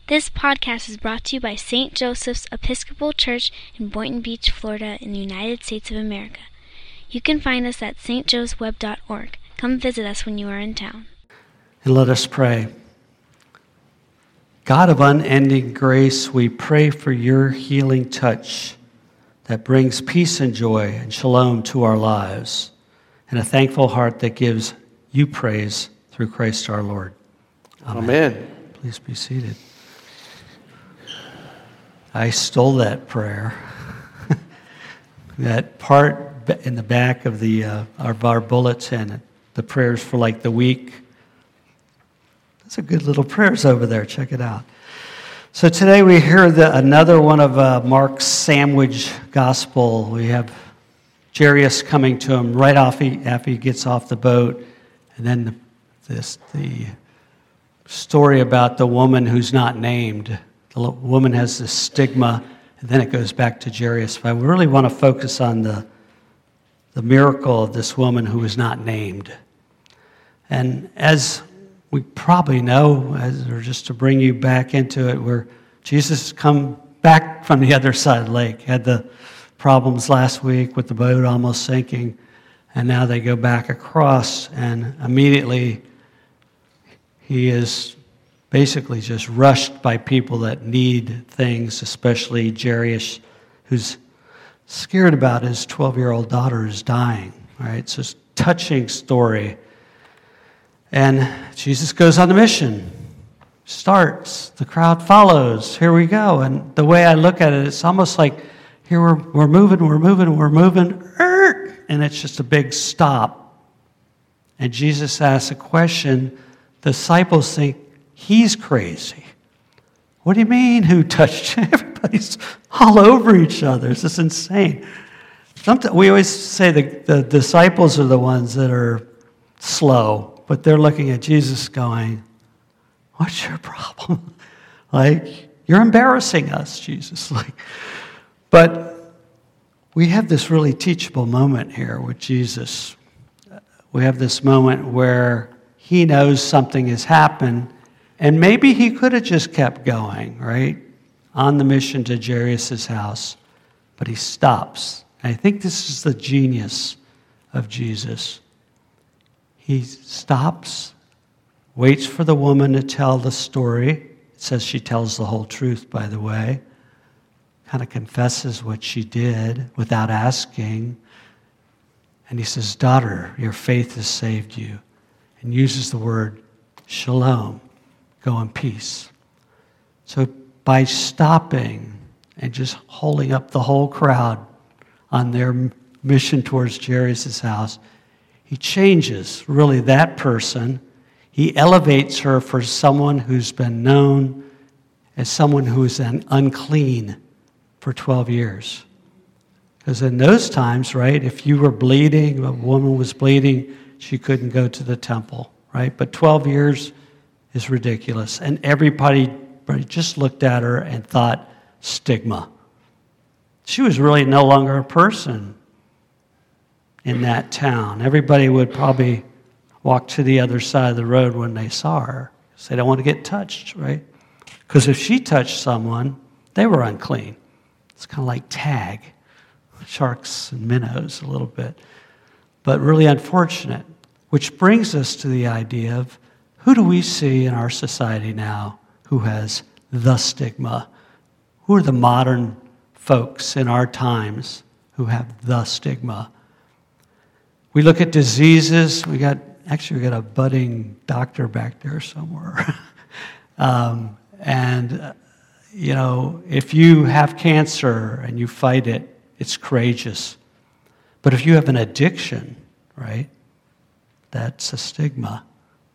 This podcast is brought to you by St. Joseph's Episcopal Church in Boynton Beach, Florida, in the United States of America. You can find us at stjoesweb.org. Come visit us when you are in town. And let us pray. God of unending grace, we pray for your healing touch that brings peace and joy and shalom to our lives, and a thankful heart that gives you praise through Christ our Lord. Amen. Please be seated. I stole that prayer. That part in the back of our bulletin, the prayers for like the week. Those are good little prayers over there. Check it out. So today we hear another one of Mark's sandwich gospel. We have Jairus coming to him right after he gets off the boat, and then the story about the woman who's not named. The woman has this stigma, and then it goes back to Jairus. But I really want to focus on the miracle of this woman who is not named. And as we probably know, or just to bring you back into it, where Jesus has come back from the other side of the lake, had the problems last week with the boat almost sinking, and now they go back across, and immediately he is basically just rushed by people that need things, especially Jairus, who's scared about his 12-year-old daughter is dying. Right? It's a touching story. And Jesus goes on the mission, starts, the crowd follows, here we go. And the way I look at it, it's almost like here we're moving, and it's just a big stop. And Jesus asks a question. The disciples think he's crazy. What do you mean, who touched you? Everybody's all over each other. It's just insane. We always say the disciples are the ones that are slow, but they're looking at Jesus going, what's your problem? Like, you're embarrassing us, Jesus. But we have this really teachable moment here with Jesus. We have this moment where he knows something has happened, and maybe he could have just kept going, right, on the mission to Jairus' house, but he stops. And I think this is the genius of Jesus. He stops, waits for the woman to tell the story. It says she tells the whole truth, by the way. Kind of confesses what she did without asking. And he says, daughter, your faith has saved you. And uses the word shalom, go in peace. So by stopping and just holding up the whole crowd on their mission towards Jairus' house, he changes really that person. He elevates her for someone who's been known as someone who is unclean for 12 years. Because in those times, right, if you were bleeding, a woman was bleeding, she couldn't go to the temple, right? But 12 years is ridiculous. And everybody just looked at her and thought, stigma. She was really no longer a person in that town. Everybody would probably walk to the other side of the road when they saw her, because they don't want to get touched, right? Because if she touched someone, they were unclean. It's kind of like tag, sharks and minnows a little bit. But really unfortunate, which brings us to the idea of who do we see in our society now who has the stigma? Who are the modern folks in our times who have the stigma? We look at diseases. We got a budding doctor back there somewhere. If you have cancer and you fight it, it's courageous. But if you have an addiction, right, that's a stigma.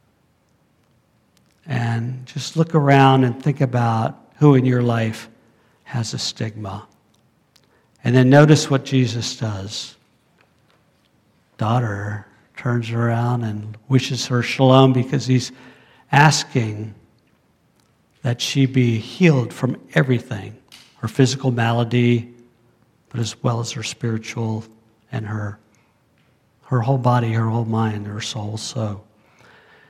And just look around and think about who in your life has a stigma. And then notice what Jesus does. Daughter turns around and wishes her shalom because he's asking that she be healed from everything, her physical malady, but as well as her spiritual and her whole body, her whole mind, her soul. So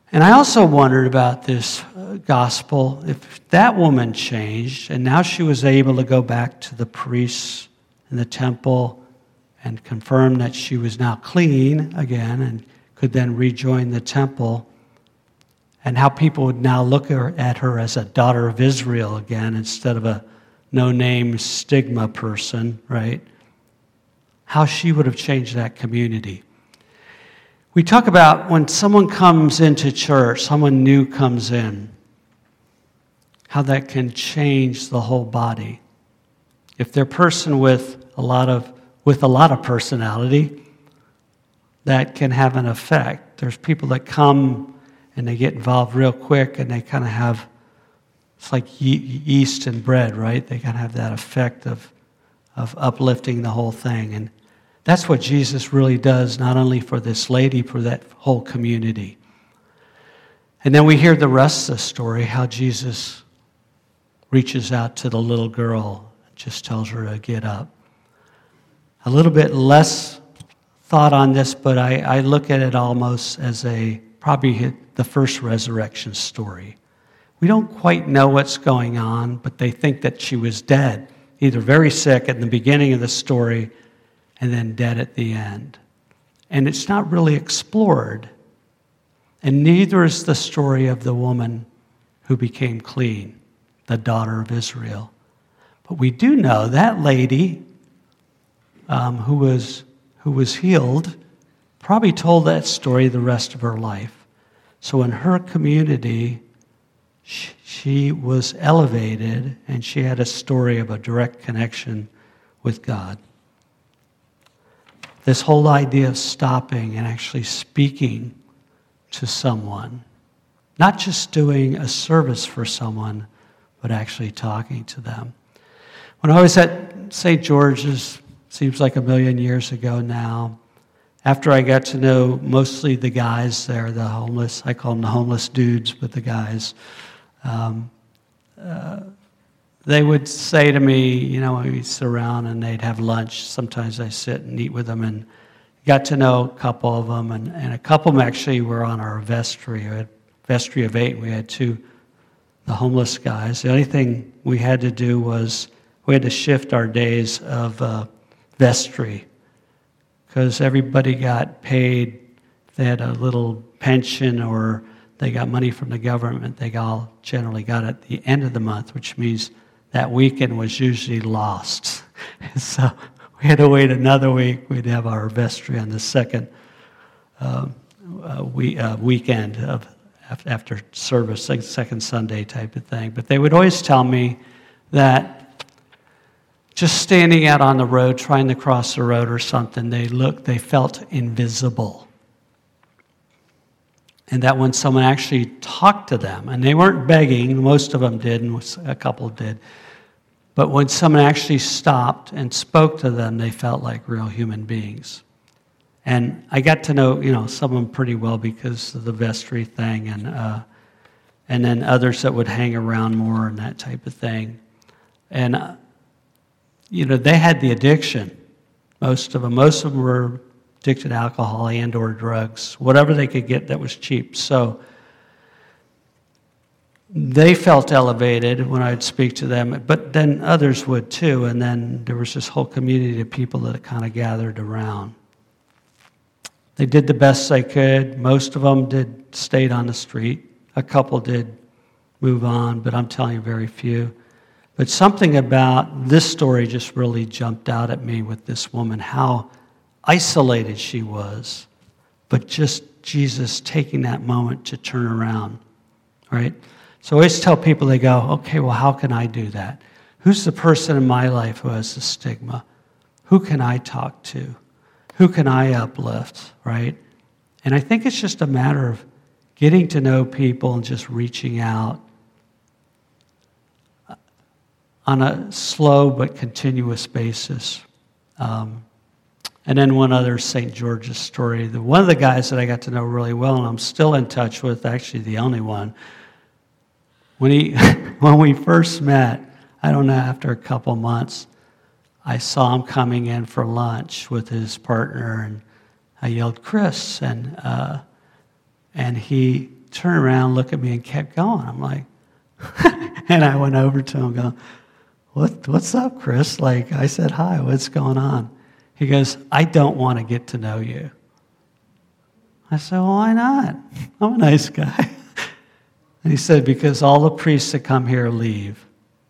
And I also wondered about this gospel, if that woman changed, and now she was able to go back to the priests in the temple and confirm that she was now clean again and could then rejoin the temple, and how people would now look at her as a daughter of Israel again instead of a no-name stigma person, right? How she would have changed that community. We talk about when someone comes into church, someone new comes in, how that can change the whole body. If they're a person with a lot of personality, that can have an effect. There's people that come and they get involved real quick, and they kind of have, it's like yeast and bread, right? They kind of have that effect of uplifting the whole thing. And that's what Jesus really does, not only for this lady, for that whole community. And then we hear the rest of the story, how Jesus reaches out to the little girl and just tells her to get up. A little bit less thought on this, but I look at it almost as probably the first resurrection story. We don't quite know what's going on, but they think that she was dead, either very sick at the beginning of the story and then dead at the end. And it's not really explored. And neither is the story of the woman who became clean, the daughter of Israel. But we do know that lady who was healed probably told that story the rest of her life. So in her community, she was elevated, and she had a story of a direct connection with God. This whole idea of stopping and actually speaking to someone, not just doing a service for someone, but actually talking to them. When I was at St. George's, seems like a million years ago now, after I got to know mostly the guys there, the homeless, I call them the homeless dudes, but the guys, they would say to me, we'd sit around and they'd have lunch. Sometimes I sit and eat with them, and got to know a couple of them, and a couple of them actually were on our vestry. We had vestry of 8. We had 2, the homeless guys. The only thing we had to do was we had to shift our days of vestry, because everybody got paid. They had a little pension, or they got money from the government. They all generally got at the end of the month, which means that weekend was usually lost. So we had to wait another week. We'd have our vestry on the second weekend after service, like second Sunday type of thing. But they would always tell me that just standing out on the road, trying to cross the road or something, they felt invisible. And that when someone actually talked to them, and they weren't begging, most of them did, and a couple did, but when someone actually stopped and spoke to them, they felt like real human beings. And I got to know, some of them pretty well because of the vestry thing, and then others that would hang around more and that type of thing. And they had the addiction. Most of them were addicted to alcohol and or drugs, whatever they could get that was cheap. So they felt elevated when I'd speak to them, but then others would too. And then there was this whole community of people that kind of gathered around. They did the best they could. Most of them stayed on the street. A couple did move on, but I'm telling you, very few. But something about this story just really jumped out at me with this woman, how isolated she was, but just Jesus taking that moment to turn around, right? So I always tell people, they go, okay, well, how can I do that? Who's the person in my life who has the stigma? Who can I talk to? Who can I uplift, right? And I think it's just a matter of getting to know people and just reaching out on a slow but continuous basis. And then one other St. George's story. One of the guys that I got to know really well, and I'm still in touch with, actually the only one, when we first met, I don't know, after a couple months, I saw him coming in for lunch with his partner, and I yelled, "Chris," and he turned around, looked at me, and kept going. I'm like, and I went over to him going, what's up, Chris? Like, I said, hi, what's going on? He goes, I don't want to get to know you. I said, well, why not? I'm a nice guy. And he said, because all the priests that come here leave.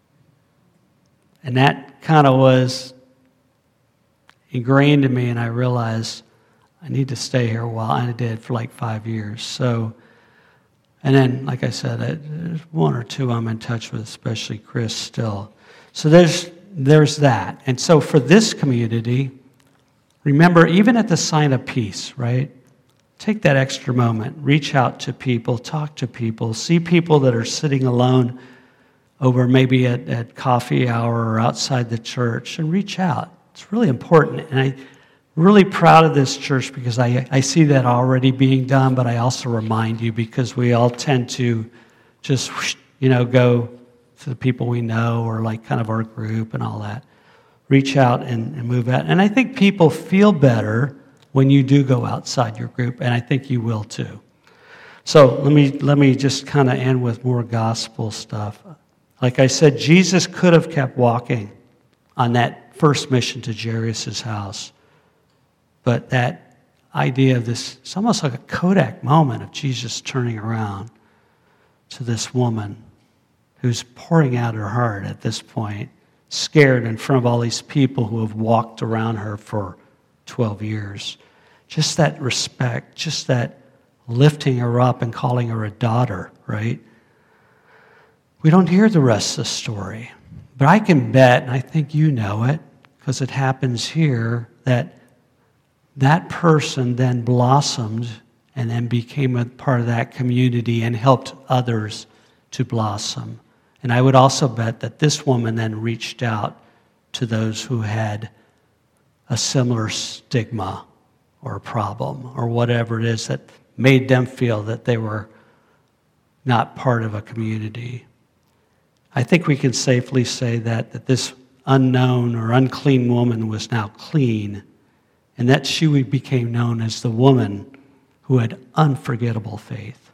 And that kind of was ingrained in me, and I realized I need to stay here a while, and I did for like 5 years. So, and then, like I said, there's one or two I'm in touch with, especially Chris still. So there's that. And so for this community, remember, even at the sign of peace, right? Take that extra moment, reach out to people, talk to people, see people that are sitting alone over maybe at coffee hour or outside the church, and reach out. It's really important. And I'm really proud of this church because I see that already being done, but I also remind you because we all tend to just, go to the people we know or like kind of our group and all that. Reach out and move out. And I think people feel better when you do go outside your group, and I think you will too. So let me just kind of end with more gospel stuff. Like I said, Jesus could have kept walking on that first mission to Jairus' house. But that idea of this, it's almost like a Kodak moment of Jesus turning around to this woman who's pouring out her heart at this point, scared in front of all these people who have walked around her for 12 years. Just that respect, just that lifting her up and calling her a daughter, right? We don't hear the rest of the story. But I can bet, and I think you know it, because it happens here, that person then blossomed and then became a part of that community and helped others to blossom. And I would also bet that this woman then reached out to those who had a similar stigma or problem or whatever it is that made them feel that they were not part of a community. I think we can safely say that this unknown or unclean woman was now clean, and that she became known as the woman who had unforgettable faith.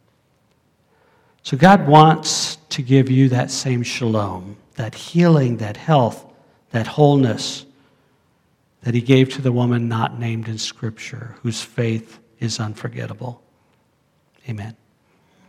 So God wants to give you that same shalom, that healing, that health, that wholeness that he gave to the woman not named in Scripture, whose faith is unforgettable. Amen.